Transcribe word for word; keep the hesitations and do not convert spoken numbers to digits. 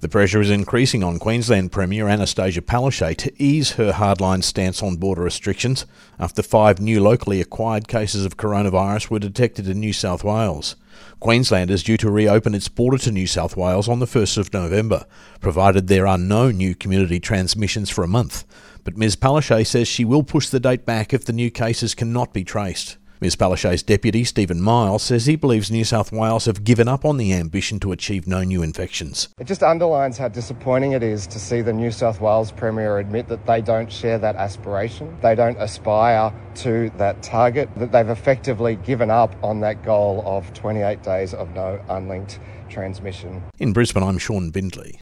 The pressure is increasing on Queensland Premier Anastasia Palaszczuk to ease her hardline stance on border restrictions after five new locally acquired cases of coronavirus were detected in New South Wales. Queensland is due to reopen its border to New South Wales on the first of November, provided there are no new community transmissions for a month. But Ms Palaszczuk says she will push the date back if the new cases cannot be traced. Ms Palaszczuk's deputy, Stephen Miles, says he believes New South Wales have given up on the ambition to achieve no new infections. It just underlines how disappointing it is to see the New South Wales Premier admit that they don't share that aspiration. They don't aspire to that target, that they've effectively given up on that goal of twenty-eight days of no unlinked transmission. In Brisbane, I'm Sean Bindley.